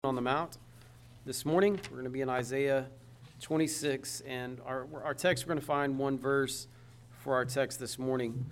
on the Mount. This morning, we're going to be in Isaiah 26, and our text, we're going to find one verse for our text this morning.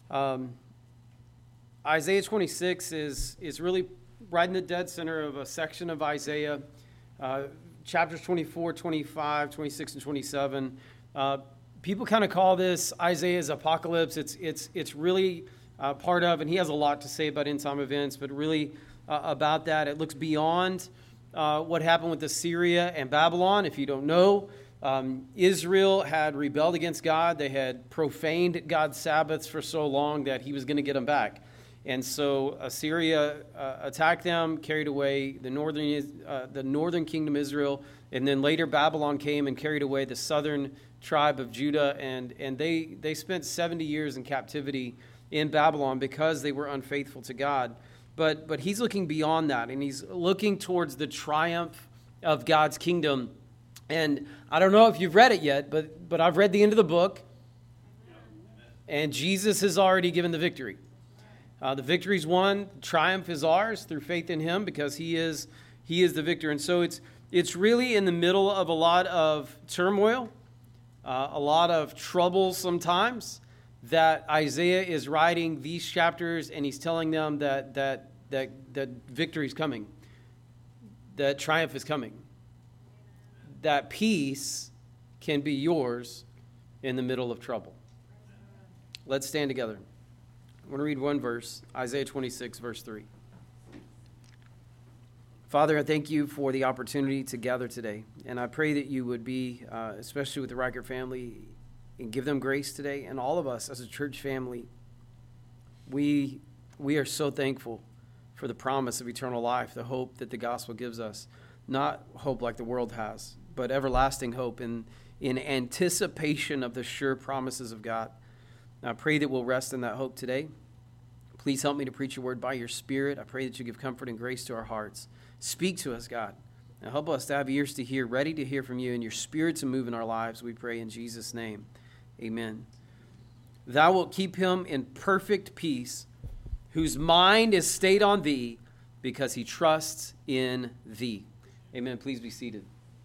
Isaiah 26 is really right in the dead center of a section of Isaiah, chapters 24, 25, 26, and 27. People kind of call this Isaiah's apocalypse. It's really part of, and he has a lot to say about end-time events, but really about that. It looks beyond what happened with Assyria and Babylon. If you don't know, Israel had rebelled against God. They had profaned God's Sabbaths for so long that he was going to get them back. And so Assyria attacked them, carried away the northern kingdom Israel, and then later Babylon came and carried away the southern tribe of Judah, and they spent 70 years in captivity in Babylon because they were unfaithful to God. But he's looking beyond that, and he's looking towards the triumph of God's kingdom. And I don't know if you've read it yet, but I've read the end of the book, and Jesus has already given the victory. The victory's won, triumph is ours through faith in him because he is the victor. And so it's really in the middle of a lot of turmoil, a lot of trouble sometimes, that Isaiah is writing these chapters, and he's telling them that victory is coming, that triumph is coming, that peace can be yours in the middle of trouble. Let's stand together. I want to read one verse, Isaiah 26, verse 3. Father, I thank you for the opportunity to gather today, and I pray that you would be, especially with the Riker family, and give them grace today, and all of us as a church family. We are so thankful for the promise of eternal life, the hope that the gospel gives us. Not hope like the world has, but everlasting hope in anticipation of the sure promises of God. I pray that we'll rest in that hope today. Please help me to preach your word by your Spirit. I pray that you give comfort and grace to our hearts. Speak to us, God. And help us to have ears to hear, ready to hear from you, and your Spirit to move in our lives, we pray in Jesus' name. Amen. Thou wilt keep him in perfect peace, whose mind is stayed on thee, because he trusts in thee. Amen. Please be seated.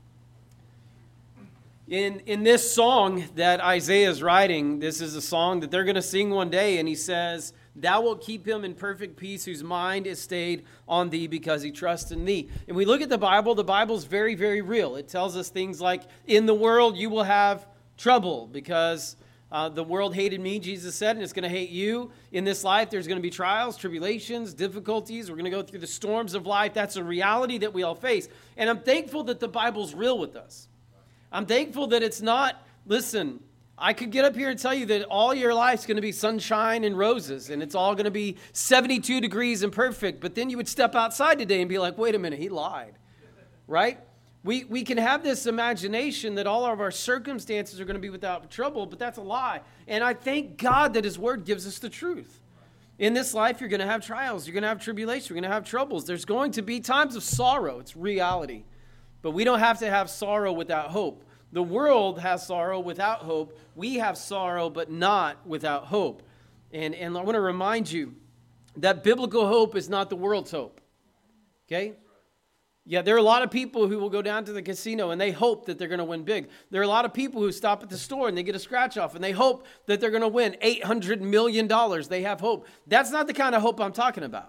In this song that Isaiah is writing, this is a song that they're going to sing one day, and he says, thou wilt keep him in perfect peace, whose mind is stayed on thee, because he trusts in thee. And we look at the Bible's very, very real. It tells us things like, in the world you will have trouble, because the world hated me, Jesus said, and it's going to hate you. In this life, there's going to be trials, tribulations, difficulties. We're going to go through the storms of life. That's a reality that we all face. And I'm thankful that the Bible's real with us. I'm thankful that it's not, listen, I could get up here and tell you that all your life's going to be sunshine and roses, and it's all going to be 72 degrees and perfect, but then you would step outside today and be like, wait a minute, he lied, right? We can have this imagination that all of our circumstances are going to be without trouble, but that's a lie. And I thank God that his word gives us the truth. In this life, you're going to have trials, you're going to have tribulation, you're going to have troubles. There's going to be times of sorrow. It's reality. But we don't have to have sorrow without hope. The world has sorrow without hope. We have sorrow, but not without hope. And I want to remind you that biblical hope is not the world's hope. Okay? Yeah, there are a lot of people who will go down to the casino and they hope that they're going to win big. There are a lot of people who stop at the store and they get a scratch off and they hope that they're going to win $800 million. They have hope. That's not the kind of hope I'm talking about.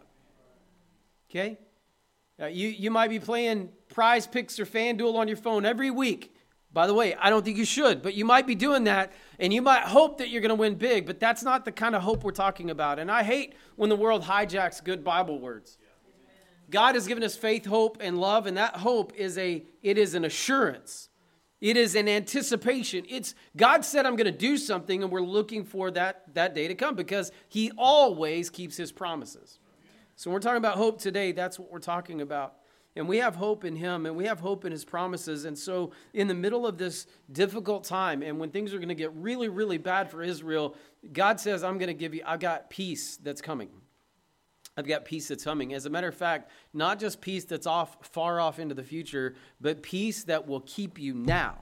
Okay? You might be playing Prize Picks or FanDuel on your phone every week. By the way, I don't think you should, but you might be doing that, and you might hope that you're going to win big, but that's not the kind of hope we're talking about. And I hate when the world hijacks good Bible words. God has given us faith, hope, and love, and that hope is an assurance. It is an anticipation. God said, I'm going to do something, and we're looking for that day to come because he always keeps his promises. So when we're talking about hope today, that's what we're talking about. And we have hope in him, and we have hope in his promises. And so in the middle of this difficult time, and when things are going to get really, really bad for Israel, God says, I've got peace that's coming. I've got peace that's coming. As a matter of fact, not just peace that's far off into the future, but peace that will keep you now.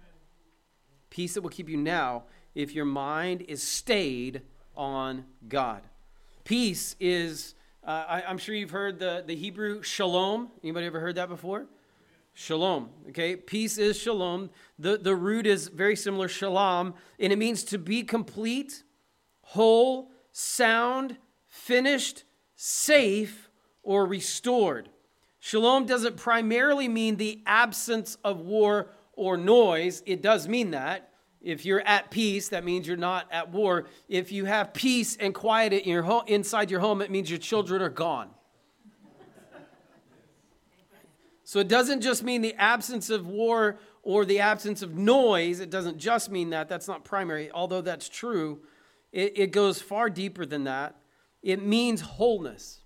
Peace that will keep you now if your mind is stayed on God. Peace is I'm sure you've heard the Hebrew shalom. Anybody ever heard that before? Shalom. Okay, peace is shalom. The root is very similar, shalom, and it means to be complete, whole, sound, finished, safe, or restored. Shalom doesn't primarily mean the absence of war or noise. It does mean that. If you're at peace, that means you're not at war. If you have peace and quiet in your home, inside your home, it means your children are gone. So it doesn't just mean the absence of war or the absence of noise. It doesn't just mean that. That's not primary, although that's true. It goes far deeper than that. It means wholeness.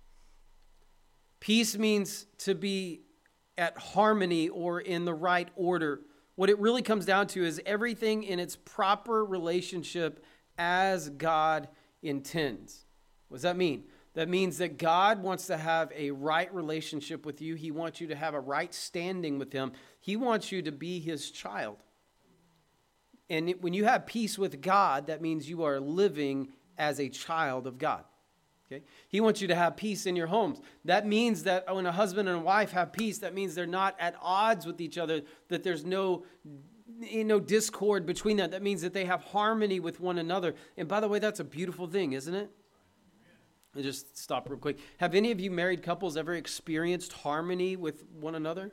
Peace means to be at harmony or in the right order. What it really comes down to is everything in its proper relationship as God intends. What does that mean? That means that God wants to have a right relationship with you. He wants you to have a right standing with him. He wants you to be his child. And when you have peace with God, that means you are living as a child of God. Okay? He wants you to have peace in your homes. That means that when a husband and a wife have peace, that means they're not at odds with each other, that there's no discord between them. That means that they have harmony with one another. And by the way, that's a beautiful thing, isn't it? I'll just stop real quick. Have any of you married couples ever experienced harmony with one another?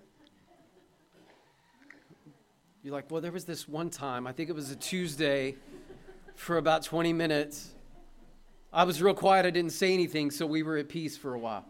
You're like, well, there was this one time, I think it was a Tuesday, for about 20 minutes. I was real quiet, I didn't say anything, so we were at peace for a while.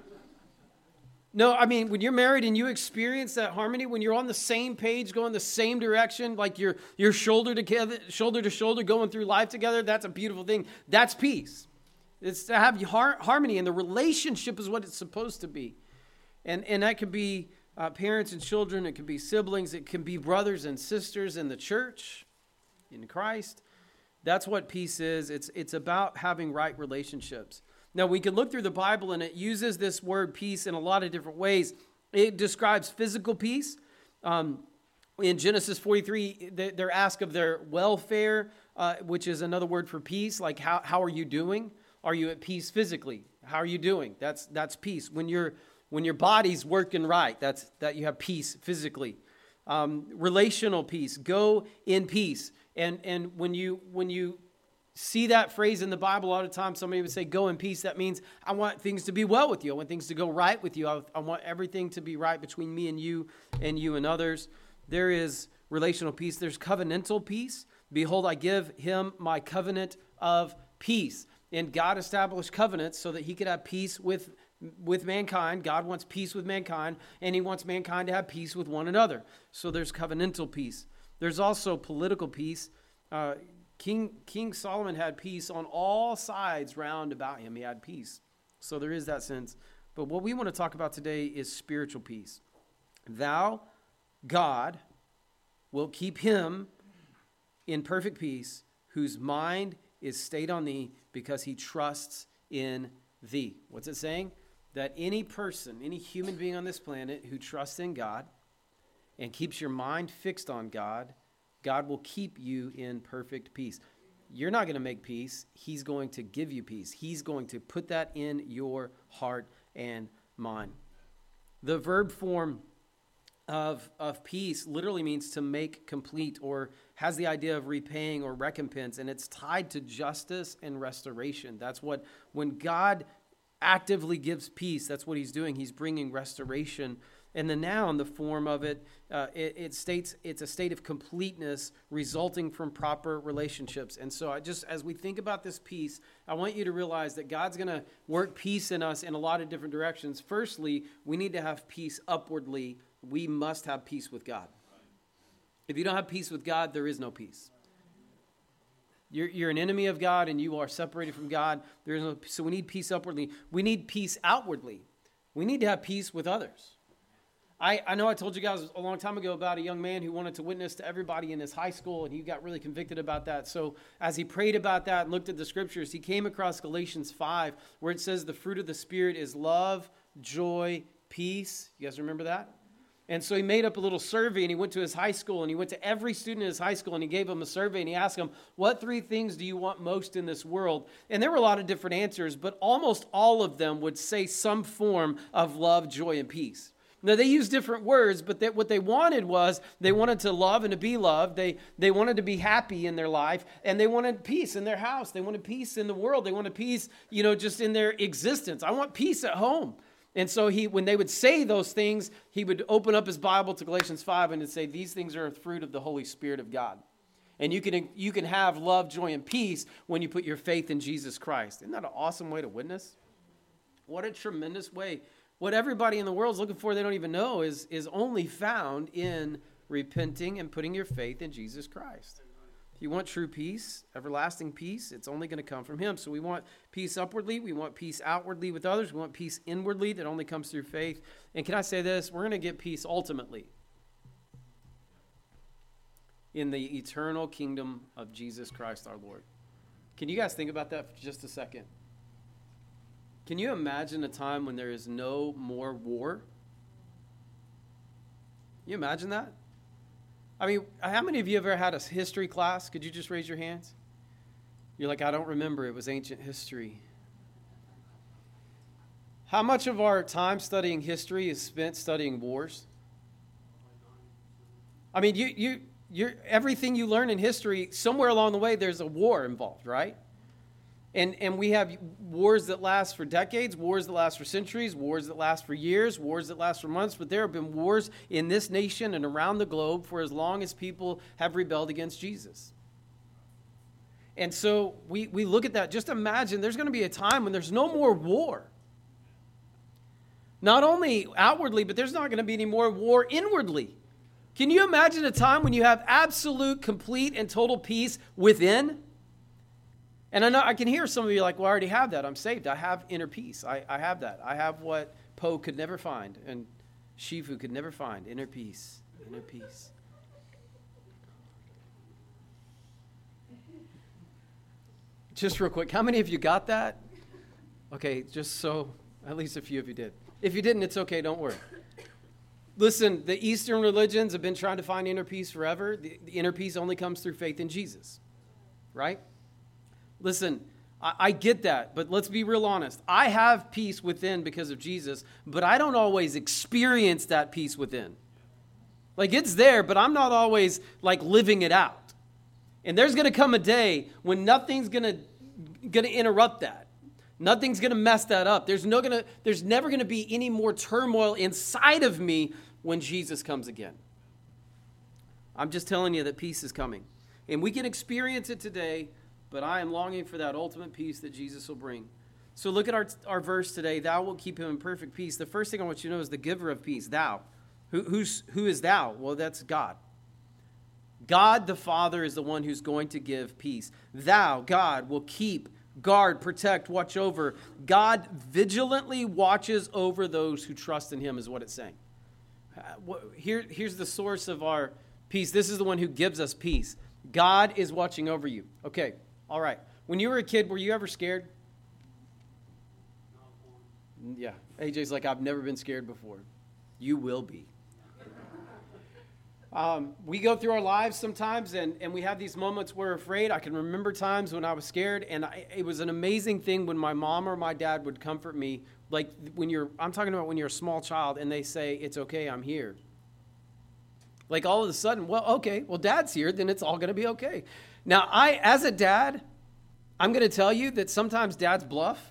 No, I mean, when you're married and you experience that harmony, when you're on the same page, going the same direction, like you're shoulder to shoulder, going through life together, that's a beautiful thing. That's peace. It's to have harmony, and the relationship is what it's supposed to be. And that could be parents and children, it could be siblings, it can be brothers and sisters in the church, in Christ. That's what peace is. It's about having right relationships. Now, we can look through the Bible, and it uses this word peace in a lot of different ways. It describes physical peace. In Genesis 43, they're asked of their welfare, which is another word for peace, like how are you doing? Are you at peace physically? How are you doing? That's peace. When your body's working right, that you have peace physically. Relational peace. Go in peace. And when you see that phrase in the Bible, a lot of times somebody would say, go in peace. That means I want things to be well with you. I want things to go right with you. I want everything to be right between me and you and others. There is relational peace. There's covenantal peace. Behold, I give him my covenant of peace. And God established covenants so that he could have peace with mankind. God wants peace with mankind, and he wants mankind to have peace with one another. So there's covenantal peace. There's also political peace. King Solomon had peace on all sides round about him. He had peace. So there is that sense. But what we want to talk about today is spiritual peace. Thou, God, will keep him in perfect peace, whose mind is stayed on thee, because he trusts in thee. What's it saying? That any person, any human being on this planet who trusts in God and keeps your mind fixed on God, God will keep you in perfect peace. You're not going to make peace. He's going to give you peace. He's going to put that in your heart and mind. The verb form of peace literally means to make complete, or has the idea of repaying or recompense, and it's tied to justice and restoration. That's what, when God actively gives peace, that's what he's doing. He's bringing restoration. And the noun, the form of it, it states it's a state of completeness resulting from proper relationships. And so as we think about this peace, I want you to realize that God's going to work peace in us in a lot of different directions. Firstly, we need to have peace upwardly. We must have peace with God. If you don't have peace with God, there is no peace. You're an enemy of God, and you are separated from God. So we need peace upwardly. We need peace outwardly. We need to have peace with others. I know I told you guys a long time ago about a young man who wanted to witness to everybody in his high school, and he got really convicted about that. So as he prayed about that and looked at the scriptures, he came across Galatians 5, where it says the fruit of the Spirit is love, joy, peace. You guys remember that? And so he made up a little survey, and he went to his high school, and he went to every student in his high school, and he gave them a survey, and he asked them, what 3 things do you want most in this world? And there were a lot of different answers, but almost all of them would say some form of love, joy, and peace. Now, they used different words, but what they wanted was they wanted to love and to be loved. They wanted to be happy in their life, and they wanted peace in their house. They wanted peace in the world. They wanted peace, just in their existence. I want peace at home. And so when they would say those things, he would open up his Bible to Galatians 5 and it'd say, these things are a fruit of the Holy Spirit of God. And you can have love, joy, and peace when you put your faith in Jesus Christ. Isn't that an awesome way to witness? What a tremendous way. What everybody in the world is looking for, they don't even know, is only found in repenting and putting your faith in Jesus Christ. If you want true peace, everlasting peace, it's only going to come from him. So we want peace upwardly. We want peace outwardly with others. We want peace inwardly that only comes through faith. And can I say this? We're going to get peace ultimately in the eternal kingdom of Jesus Christ our Lord. Can you guys think about that for just a second? Can you imagine a time when there is no more war? Can you imagine that? I mean, how many of you have ever had a history class? Could you just raise your hands? You're like, I don't remember. It was ancient history. How much of our time studying history is spent studying wars? I mean, you're everything you learn in history, somewhere along the way, there's a war involved, right? And we have wars that last for decades, wars that last for centuries, wars that last for years, wars that last for months. But there have been wars in this nation and around the globe for as long as people have rebelled against Jesus. And so we look at that. Just imagine there's going to be a time when there's no more war. Not only outwardly, but there's not going to be any more war inwardly. Can you imagine a time when you have absolute, complete, and total peace within? And I know I can hear some of you like, well, I already have that. I'm saved. I have inner peace. I have that. I have what Poe could never find and Shifu could never find. Inner peace. Inner peace. Just real quick, how many of you got that? Okay, just so at least a few of you did. If you didn't, it's okay. Don't worry. Listen, the Eastern religions have been trying to find inner peace forever. The inner peace only comes through faith in Jesus, right? Listen, I get that, but let's be real honest. I have peace within because of Jesus, but I don't always experience that peace within. Like, it's there, but I'm not always, like, living it out. And there's going to come a day when nothing's going to interrupt that. Nothing's going to mess that up. There's never going to be any more turmoil inside of me when Jesus comes again. I'm just telling you that peace is coming. And we can experience it today, but I am longing for that ultimate peace that Jesus will bring. So look at our verse today. Thou wilt keep him in perfect peace. The first thing I want you to know is the giver of peace, thou. Who is thou? Well, that's God. God the Father is the one who's going to give peace. Thou, God, will keep, guard, protect, watch over. God vigilantly watches over those who trust in him is what it's saying. Here's the source of our peace. This is the one who gives us peace. God is watching over you. Okay, all right. When you were a kid, were you ever scared? Yeah. AJ's like, I've never been scared before. You will be. We go through our lives sometimes, and we have these moments where we're afraid. I can remember times when I was scared, and it was an amazing thing when my mom or my dad would comfort me. Like I'm talking about when you're a small child, and they say, it's okay, I'm here. Like all of a sudden, well, okay, well, Dad's here, then it's all going to be okay. Now, as a dad, I'm going to tell you that sometimes dads bluff.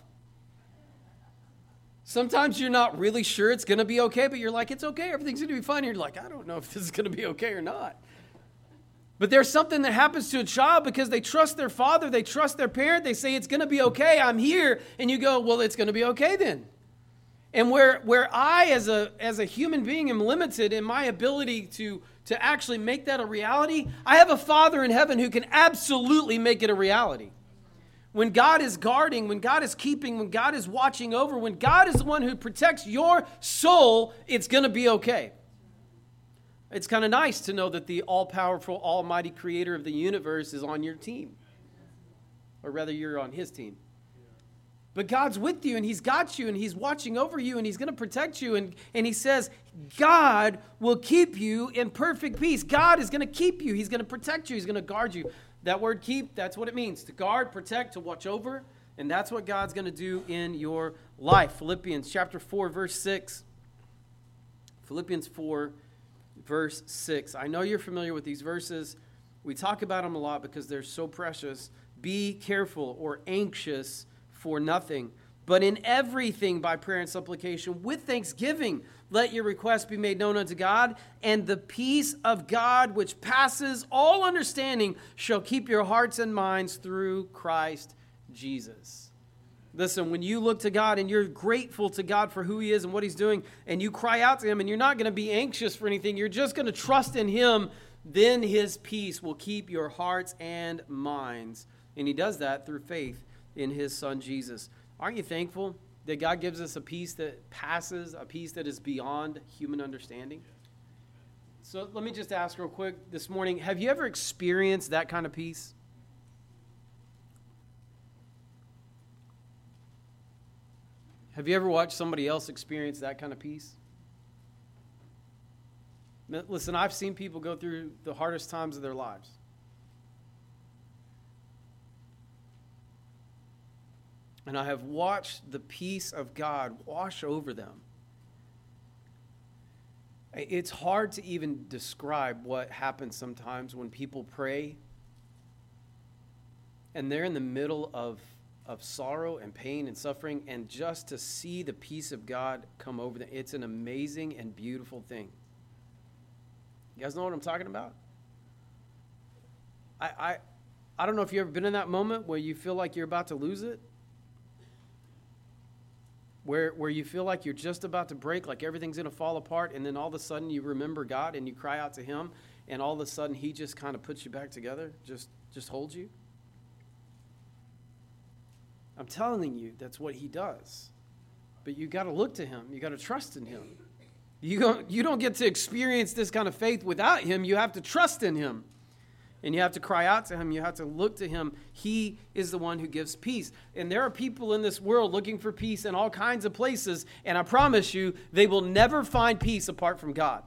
Sometimes you're not really sure it's going to be okay, but you're like, it's okay, everything's going to be fine. You're like, I don't know if this is going to be okay or not. But there's something that happens to a child because they trust their father, they trust their parent, they say, it's going to be okay, I'm here. And you go, well, it's going to be okay then. And where I, as a human being, am limited in my ability to actually make that a reality, I have a Father in heaven who can absolutely make it a reality. When God is guarding, when God is keeping, when God is watching over, when God is the one who protects your soul, it's going to be okay. It's kind of nice to know that the all-powerful, almighty creator of the universe is on your team. Or rather, you're on his team. But God's with you, and he's got you, and he's watching over you, and he's going to protect you. And he says, God will keep you in perfect peace. God is going to keep you. He's going to protect you. He's going to guard you. That word keep, that's what it means. To guard, protect, to watch over. And that's what God's going to do in your life. Philippians chapter 4, verse 6. Philippians 4, verse 6. I know you're familiar with these verses. We talk about them a lot because they're so precious. Be careful or anxious for nothing, but in everything by prayer and supplication with thanksgiving, let your requests be made known unto God, and the peace of God, which passes all understanding, shall keep your hearts and minds through Christ Jesus. Listen, when you look to God and you're grateful to God for who he is and what he's doing, and you cry out to him and you're not going to be anxious for anything, you're just going to trust in him, then his peace will keep your hearts and minds. And he does that through faith in his son Jesus. Aren't you thankful that God gives us a peace that passes, a peace that is beyond human understanding? So let me just ask real quick this morning, have you ever experienced that kind of peace? Have you ever watched somebody else experience that kind of peace? Listen, I've seen people go through the hardest times of their lives. And I have watched the peace of God wash over them. It's hard to even describe what happens sometimes when people pray and they're in the middle of sorrow and pain and suffering, and just to see the peace of God come over them, it's an amazing and beautiful thing. You guys know what I'm talking about? I don't know if you've ever been in that moment where you feel like you're about to lose it. Where you feel like you're just about to break, like everything's going to fall apart, and then all of a sudden you remember God and you cry out to him, and all of a sudden he just kind of puts you back together, just holds you. I'm telling you, that's what he does. But you got to look to him. You got to trust in him. You don't get to experience this kind of faith without him. You have to trust in him. And you have to cry out to him. You have to look to him. He is the one who gives peace. And there are people in this world looking for peace in all kinds of places. And I promise you, they will never find peace apart from God.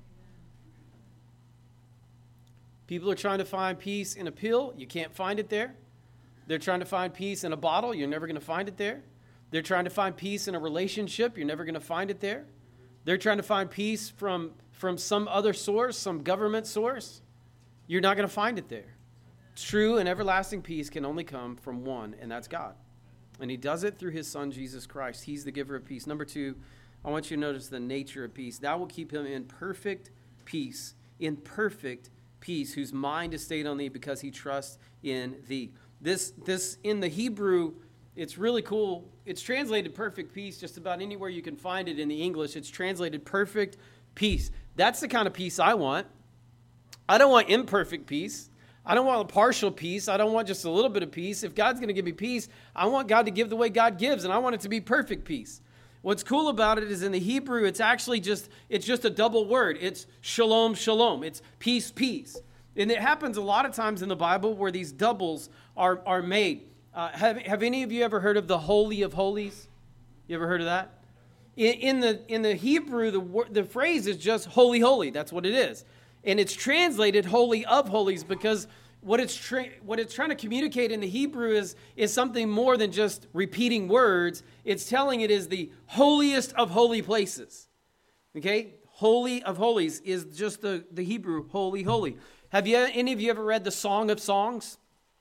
People are trying to find peace in a pill. You can't find it there. They're trying to find peace in a bottle. You're never going to find it there. They're trying to find peace in a relationship. You're never going to find it there. They're trying to find peace from some other source, some government source. You're not going to find it there. True and everlasting peace can only come from one, and that's God. And he does it through his son, Jesus Christ. He's the giver of peace. Number two, I want you to notice the nature of peace. Thou will keep him in perfect peace, whose mind is stayed on thee because he trusts in thee. This in the Hebrew, it's really cool. It's translated perfect peace just about anywhere you can find it in the English. It's translated perfect peace. That's the kind of peace I want. I don't want imperfect peace. I don't want a partial peace. I don't want just a little bit of peace. If God's going to give me peace, I want God to give the way God gives, and I want it to be perfect peace. What's cool about it is in the Hebrew, it's just a double word. It's shalom, shalom. It's peace, peace. And it happens a lot of times in the Bible where these doubles are made. Have any of you ever heard of the Holy of Holies? You ever heard of that? In the Hebrew, the phrase is just holy, holy. That's what it is. And it's translated Holy of Holies because what it's trying to communicate in the Hebrew is something more than just repeating words. It's telling it is the holiest of holy places. Okay? Holy of Holies is just the Hebrew holy, holy. Have any of you ever read the Song of Songs?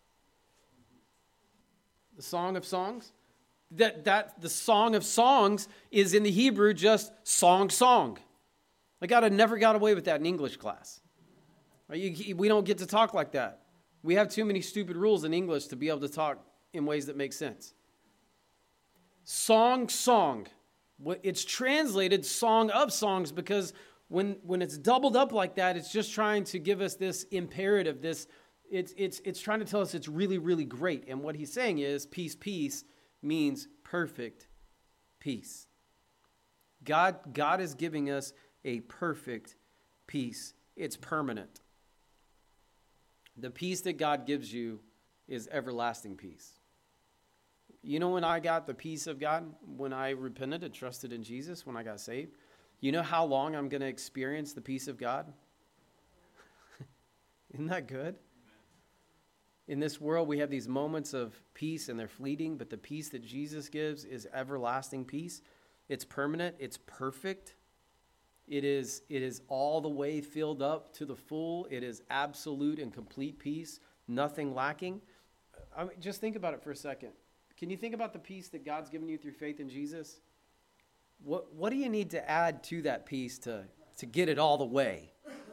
The Song of Songs? That the Song of Songs is in the Hebrew just song, song. Like I never got away with that in English class. We don't get to talk like that. We have too many stupid rules in English to be able to talk in ways that make sense. Song, song. It's translated Song of Songs because when it's doubled up like that, it's just trying to give us this imperative. It's trying to tell us it's really, really great. And what he's saying is peace, peace means perfect peace. God is giving us a perfect peace. It's permanent. The peace that God gives you is everlasting peace. You know when I got the peace of God? When I repented and trusted in Jesus, when I got saved? You know how long I'm going to experience the peace of God? Isn't that good? In this world, we have these moments of peace and they're fleeting, but the peace that Jesus gives is everlasting peace. It's permanent. It's perfect. It is all the way filled up to the full. It is absolute and complete peace, nothing lacking. I mean, just think about it for a second. Can you think about the peace that God's given you through faith in Jesus? What do you need to add to that peace to get it all the way?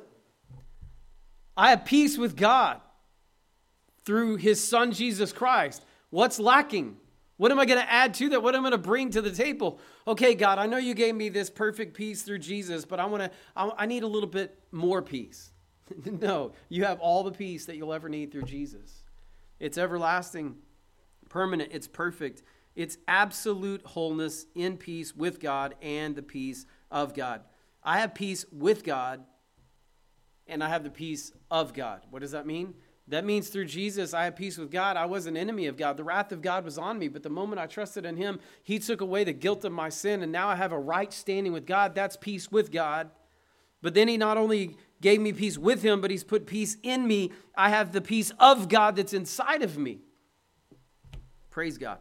I have peace with God through his son, Jesus Christ. What's lacking? What am I going to add to that? What am I going to bring to the table? Okay, God, I know you gave me this perfect peace through Jesus, but I need a little bit more peace. No, you have all the peace that you'll ever need through Jesus. It's everlasting, permanent, it's perfect. It's absolute wholeness in peace with God and the peace of God. I have peace with God and I have the peace of God. What does that mean? That means through Jesus, I have peace with God. I was an enemy of God. The wrath of God was on me. But the moment I trusted in him, he took away the guilt of my sin. And now I have a right standing with God. That's peace with God. But then he not only gave me peace with him, but he's put peace in me. I have the peace of God that's inside of me. Praise God.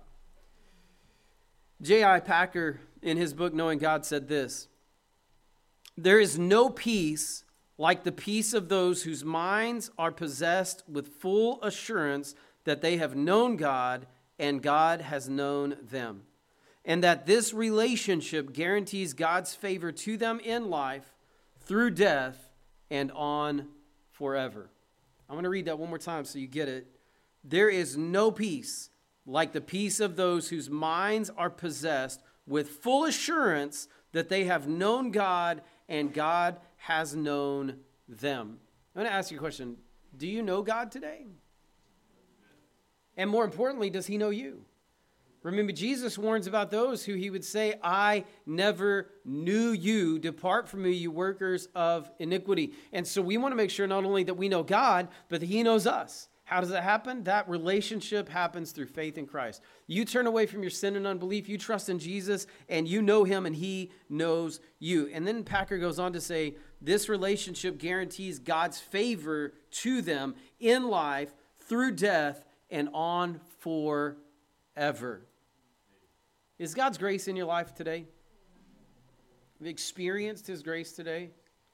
J.I. Packer, in his book, Knowing God, said this: there is no peace like the peace of those whose minds are possessed with full assurance that they have known God and God has known them, and that this relationship guarantees God's favor to them in life, through death, and on forever. I'm going to read that one more time so you get it. There is no peace like the peace of those whose minds are possessed with full assurance that they have known God and God has known them. I'm going to ask you a question. Do you know God today? And more importantly, does he know you? Remember, Jesus warns about those who he would say, I never knew you. Depart from me, you workers of iniquity. And so we want to make sure not only that we know God, but that he knows us. How does that happen? That relationship happens through faith in Christ. You turn away from your sin and unbelief, you trust in Jesus, and you know him, and he knows you. And then Packer goes on to say, this relationship guarantees God's favor to them in life, through death, and on forever. Is God's grace in your life today? Have you experienced his grace today?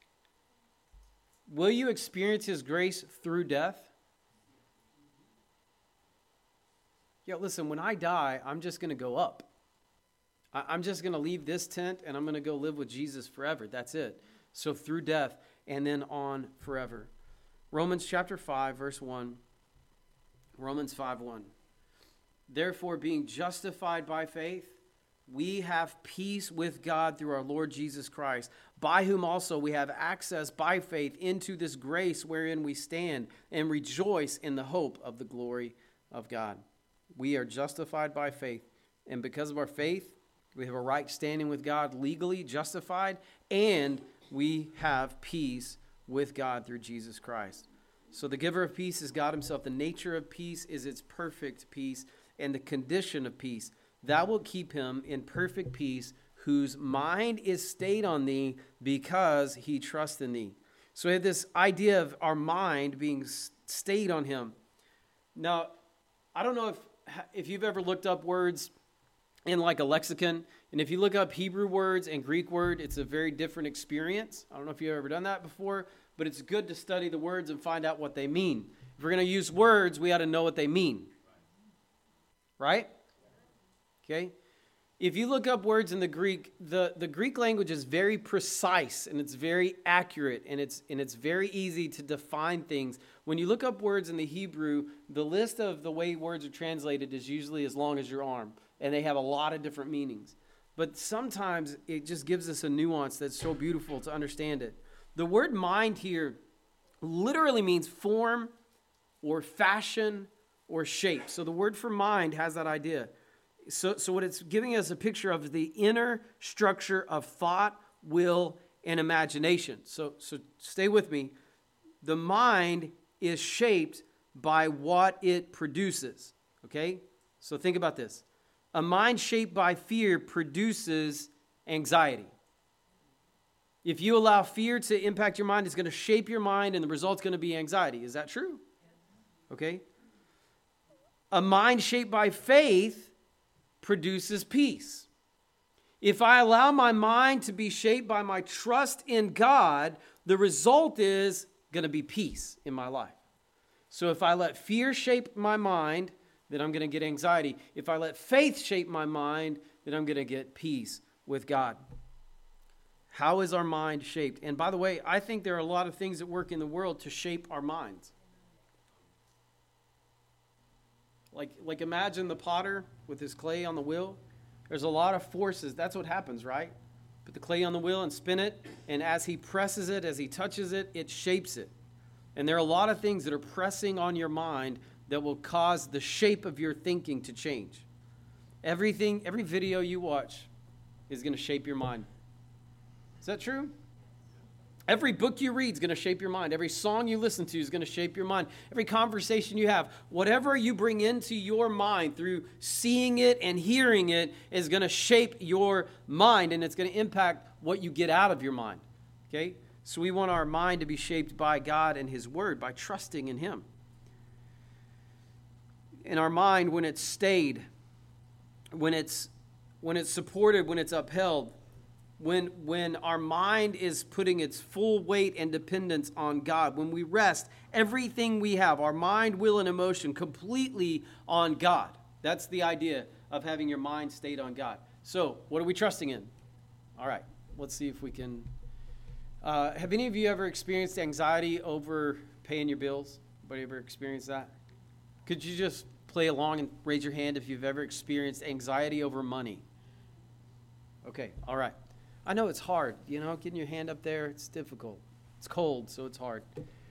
Will you experience his grace through death? Yeah, listen, when I die, I'm just going to go up. I'm just going to leave this tent and I'm going to go live with Jesus forever. That's it. So through death and then on forever. Romans chapter 5, verse 1. Romans 5:1. Therefore, being justified by faith, we have peace with God through our Lord Jesus Christ, by whom also we have access by faith into this grace wherein we stand and rejoice in the hope of the glory of God. We are justified by faith, and because of our faith, we have a right standing with God, legally justified, and we have peace with God through Jesus Christ. So the giver of peace is God himself. The nature of peace is its perfect peace, and the condition of peace. That will keep him in perfect peace, whose mind is stayed on thee because he trusts in thee. So we have this idea of our mind being stayed on him. Now, I don't know if you've ever looked up words in like a lexicon, and if you look up Hebrew words and Greek word, it's a very different experience. I don't know if you've ever done that before, but it's good to study the words and find out what they mean. If we're going to use words, we ought to know what they mean. Right? Okay? If you look up words in the Greek, the Greek language is very precise and it's very accurate and it's very easy to define things. When you look up words in the Hebrew, the list of the way words are translated is usually as long as your arm, and they have a lot of different meanings. But sometimes it just gives us a nuance that's so beautiful to understand it. The word mind here literally means form or fashion or shape. So the word for mind has that idea. So what it's giving us a picture of the inner structure of thought, will, and imagination. So stay with me. The mind is shaped by what it produces. Okay? So think about this. A mind shaped by fear produces anxiety. If you allow fear to impact your mind, it's going to shape your mind, and the result's going to be anxiety. Is that true? Okay. A mind shaped by faith produces peace. If I allow my mind to be shaped by my trust in God, the result is going to be peace in my life. So if I let fear shape my mind, then I'm going to get anxiety. If I let faith shape my mind, then I'm going to get peace with God. How is our mind shaped? And by the way, I think there are a lot of things that work in the world to shape our minds. Like imagine the potter with his clay on the wheel. There's a lot of forces. That's what happens, right? Put the clay on the wheel and spin it, and as he presses it, as he touches it, it shapes it. And there are a lot of things that are pressing on your mind that will cause the shape of your thinking to change. Every video you watch is going to shape your mind. Is that true? Every book you read is going to shape your mind. Every song you listen to is going to shape your mind. Every conversation you have, whatever you bring into your mind through seeing it and hearing it is going to shape your mind, and it's going to impact what you get out of your mind. Okay? So we want our mind to be shaped by God and His Word, by trusting in Him. In our mind, when it's stayed, when it's supported, when it's upheld, when our mind is putting its full weight and dependence on God, when we rest everything we have, our mind, will, and emotion, completely on God. That's the idea of having your mind stayed on God. So, what are we trusting in? All right, let's see if we can. Have any of you ever experienced anxiety over paying your bills? Anybody ever experienced that? Could you just play along and raise your hand if you've ever experienced anxiety over money? Okay, all right. I know it's hard, getting your hand up there, it's difficult. It's cold, so it's hard.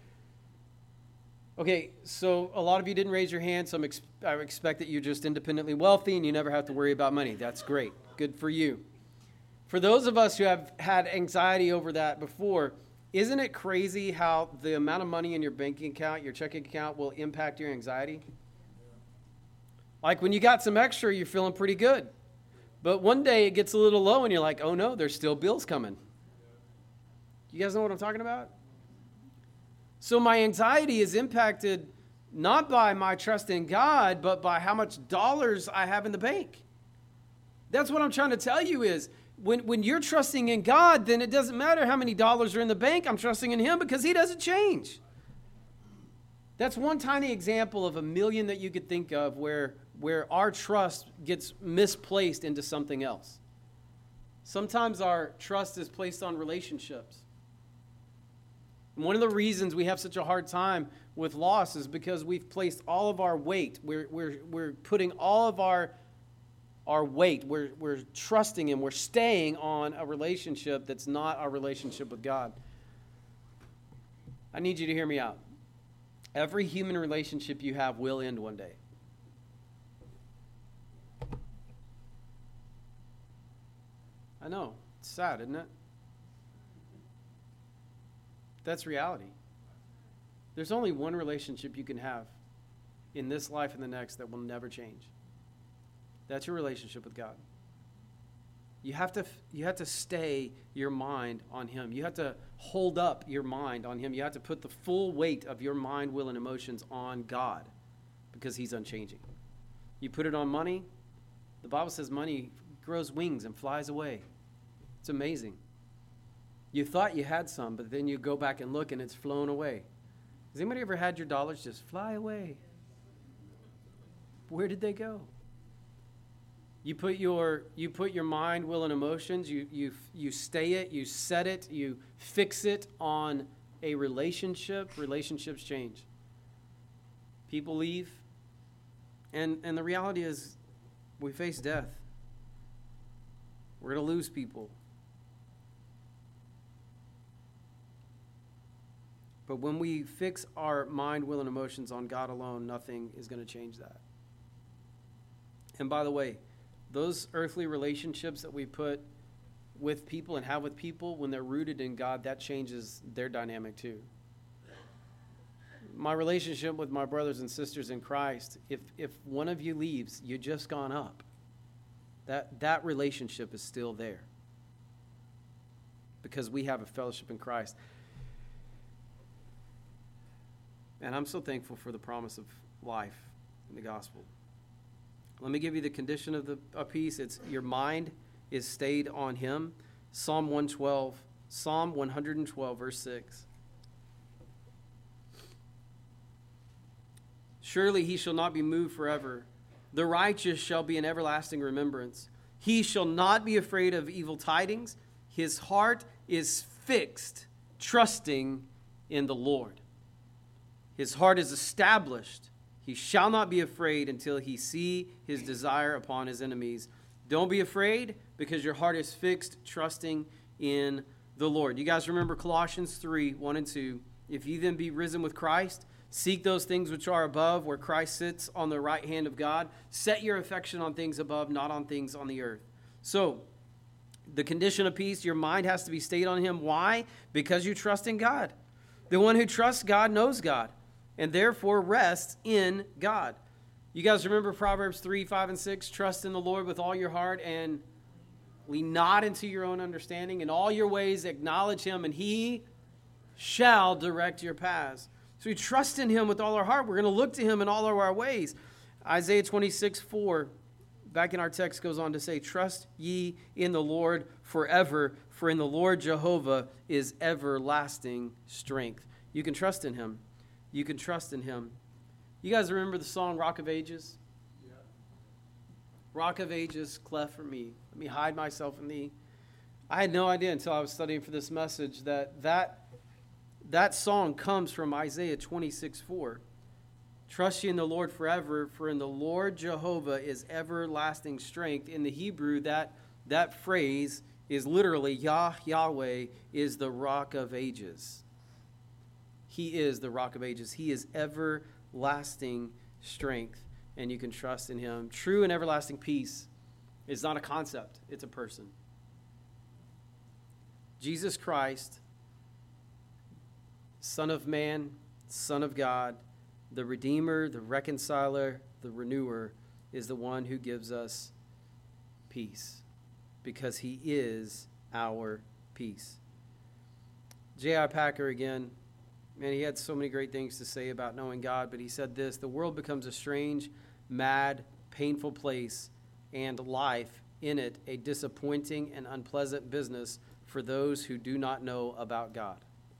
Okay, so a lot of you didn't raise your hand, so I expect that you're just independently wealthy and you never have to worry about money. That's great. Good for you. For those of us who have had anxiety over that before, isn't it crazy how the amount of money in your banking account, your checking account, will impact your anxiety? Like when you got some extra, you're feeling pretty good. But one day it gets a little low and you're like, oh no, there's still bills coming. You guys know what I'm talking about? So my anxiety is impacted not by my trust in God, but by how much dollars I have in the bank. That's what I'm trying to tell you is, when you're trusting in God, then it doesn't matter how many dollars are in the bank. I'm trusting in Him because He doesn't change. That's one tiny example of a million that you could think of where our trust gets misplaced into something else. Sometimes our trust is placed on relationships. And one of the reasons we have such a hard time with loss is because we've placed all of our weight. We're putting all of our weight. We're trusting Him. We're staying on a relationship that's not our relationship with God. I need you to hear me out. Every human relationship you have will end one day. I know. It's sad, isn't it? That's reality. There's only one relationship you can have in this life and the next that will never change. That's your relationship with God. You have to stay your mind on Him. You have to hold up your mind on Him. You have to put the full weight of your mind, will, and emotions on God because He's unchanging. You put it on money, the Bible says money grows wings and flies away. It's amazing. You thought you had some, but then you go back and look and it's flown away. Has anybody ever had your dollars just fly away? Where did they go? You put your mind, will, and emotions, you stay it, you set it, you fix it on a relationship. Relationships change. People leave. And the reality is we face death. We're going to lose people. But when we fix our mind, will, and emotions on God alone, nothing is going to change that. And by the way, those earthly relationships that we put with people and have with people, when they're rooted in God, that changes their dynamic too. My relationship with my brothers and sisters in Christ, if one of you leaves, you've just gone up. That relationship is still there because we have a fellowship in Christ. And I'm so thankful for the promise of life in the gospel. Let me give you the condition of a peace. It's your mind is stayed on him. Psalm 112, verse 6. Surely he shall not be moved forever. The righteous shall be in everlasting remembrance. He shall not be afraid of evil tidings. His heart is fixed, trusting in the Lord. His heart is established. He shall not be afraid until he see his desire upon his enemies. Don't be afraid because your heart is fixed, trusting in the Lord. You guys remember Colossians 3, 1 and 2. If ye then be risen with Christ, seek those things which are above, where Christ sits on the right hand of God. Set your affection on things above, not on things on the earth. So, the condition of peace, your mind has to be stayed on him. Why? Because you trust in God. The one who trusts God knows God, and therefore rests in God. You guys remember Proverbs 3, 5, and 6? Trust in the Lord with all your heart and lean not into your own understanding. In all your ways acknowledge him, and he shall direct your paths. So we trust in him with all our heart. We're going to look to him in all of our ways. Isaiah 26, 4, back in our text, goes on to say, trust ye in the Lord forever, for in the Lord Jehovah is everlasting strength. You can trust in him. You can trust in him. You guys remember the song Rock of Ages? Yeah. Rock of Ages, cleft for me. Let me hide myself in thee. I had no idea until I was studying for this message that song comes from Isaiah 26, 4. Trust ye in the Lord forever, for in the Lord Jehovah is everlasting strength. In the Hebrew, that phrase is literally Yahweh is the rock of ages. He is the rock of ages. He is everlasting strength, and you can trust in him. True and everlasting peace is not a concept, it's a person. Jesus Christ, Son of Man, Son of God, the Redeemer, the Reconciler, the Renewer, is the one who gives us peace because he is our peace. J.I. Packer again, man, he had so many great things to say about knowing God, but he said this: the world becomes a strange, mad, painful place, and life in it a disappointing and unpleasant business for those who do not know about God.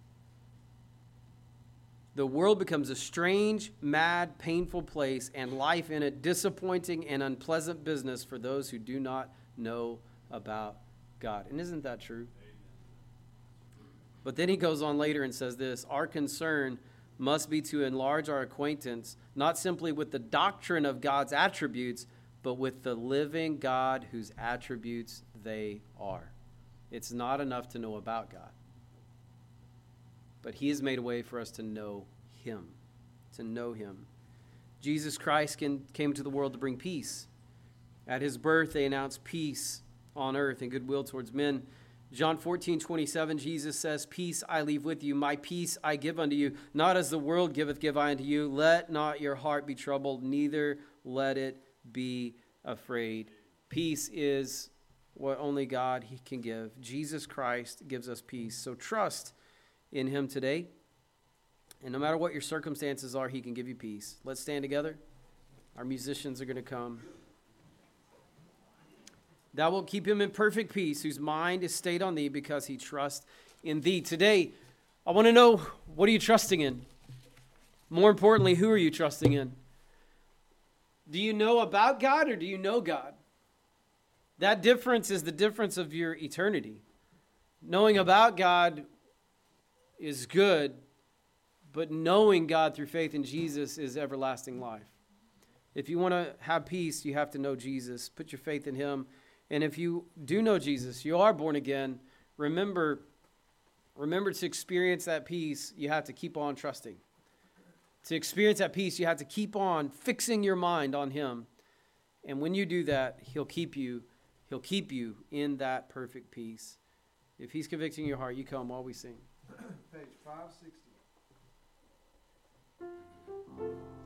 The world becomes a strange, mad, painful place, and life in it disappointing and unpleasant business for those who do not know about God. And isn't that true? But then he goes on later and says this: our concern must be to enlarge our acquaintance, not simply with the doctrine of God's attributes, but with the living God whose attributes they are. It's not enough to know about God, but he has made a way for us to know him, to know him. Jesus Christ came to the world to bring peace. At his birth, they announced peace on earth and goodwill towards men. John 14:27, Jesus says, peace I leave with you, my peace I give unto you. Not as the world giveth, give I unto you. Let not your heart be troubled, neither let it be afraid. Peace is what only God can give. Jesus Christ gives us peace. So trust in him today. And no matter what your circumstances are, he can give you peace. Let's stand together. Our musicians are going to come. Thou wilt keep him in perfect peace, whose mind is stayed on thee, because he trusts in thee. Today, I want to know, what are you trusting in? More importantly, who are you trusting in? Do you know about God, or do you know God? That difference is the difference of your eternity. Knowing about God is good, but knowing God through faith in Jesus is everlasting life. If you want to have peace, you have to know Jesus. Put your faith in him. And if you do know Jesus, you are born again, remember to experience that peace, you have to keep on trusting. To experience that peace, you have to keep on fixing your mind on him. And when you do that, he'll keep you in that perfect peace. If he's convicting your heart, you come while we sing. Page 560.